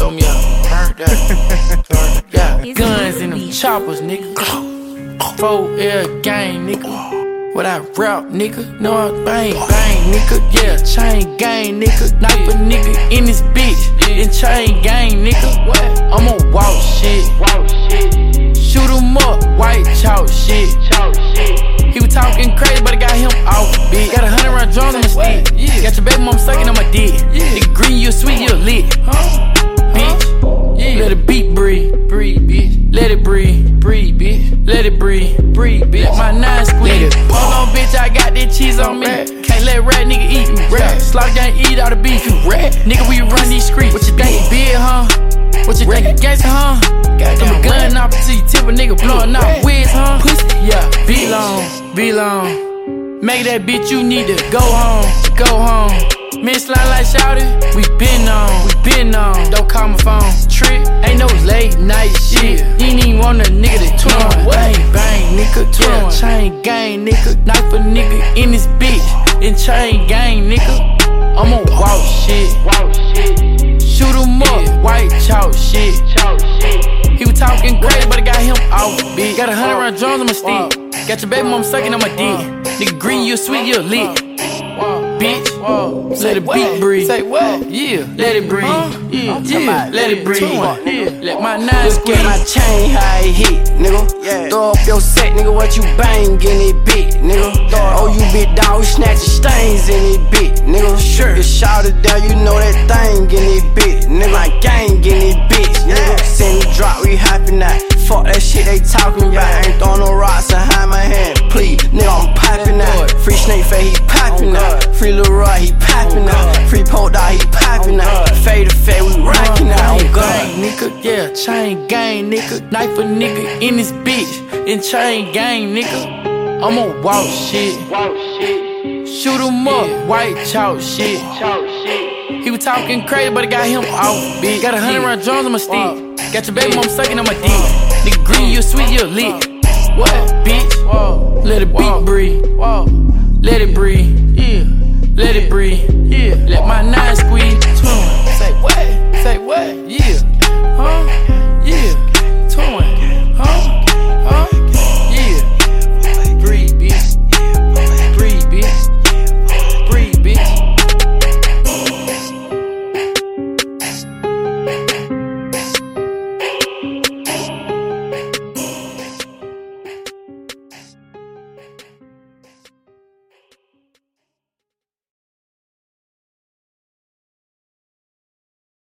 throw me out. Burnt out. Yeah, guns in them choppers, nigga. 4L gang, nigga. What I rap, nigga? No, I bang, nigga. Yeah, chain gang, nigga. Knife a nigga in this bitch. In chain gang, nigga. I'm on walk shit. Shoot him up, white chalk shit. He was talking crazy, but I got him off, bitch. Got 100 round drums on my stick. Got your baby mom sucking on my dick. Nigga green, you sweet, you lit. Bitch, let the beat breathe, bitch. Let it breathe, bitch. Let it breathe, bitch. Let my nine squeeze. Hold on, bitch, I got that cheese on me. Can't let rat nigga eat, you rat. Slaughter gang eat all the beef, you rat. Nigga, we run these streets. What you think, big, huh? What you think, gangsta, huh? Throw my gun off to your tip, a nigga blowing out wigs, huh? Pussy, yeah, be long. Make that bitch, you need to go home. Men slide like shouted, we been on. Don't call my phone, trick, ain't no late night shit. He ain't even want a nigga to twin. Bang, nigga, yeah, chain gang, nigga. Knife a nigga in this bitch, in chain gang, nigga. I'm on walk shit. Shoot him up, white chalk shit. He was talking crazy, but I got him off, bitch. Got 100 round drums on my stick. Got your baby mom sucking on my dick. Nigga green, you sweet, you lit. Bitch, let the beat breathe. Say what? Yeah, let it breathe. Yeah, let it breathe. Let my nine squeeze. Look at my chain, how it hit, nigga. Throw up your set, nigga. What you bang in it, bitch, nigga. Oh, you bit down, we snatching stains in it, bitch, nigga. Sure, you shout it down, you know that thing in it, bitch, nigga. My gang in it, bitch, nigga. Send me drop, we happy now. Fuck that shit they talking about. Ain't throwing no rocks behind my hand, please, nigga. I'm popping out. Free Snake Face, he popping out. Free Lil Roy, he popping out. Free Poke Dog, he popping out. Fade to fade, we rocking out. Gang, nigga, yeah, chain gang, nigga. Knife a nigga in this bitch, in chain gang, nigga. I'm on walk shit. Shoot him up, white chalk shit. He was talking crazy, but I got him off, bitch. Got 100 round drums on my stick. Got your baby mom sucking on my dick. Nigga green, you sweet, you lit. What, bitch? Let it beat breathe. Let it breathe. Let it breathe. Let my nine squeeze.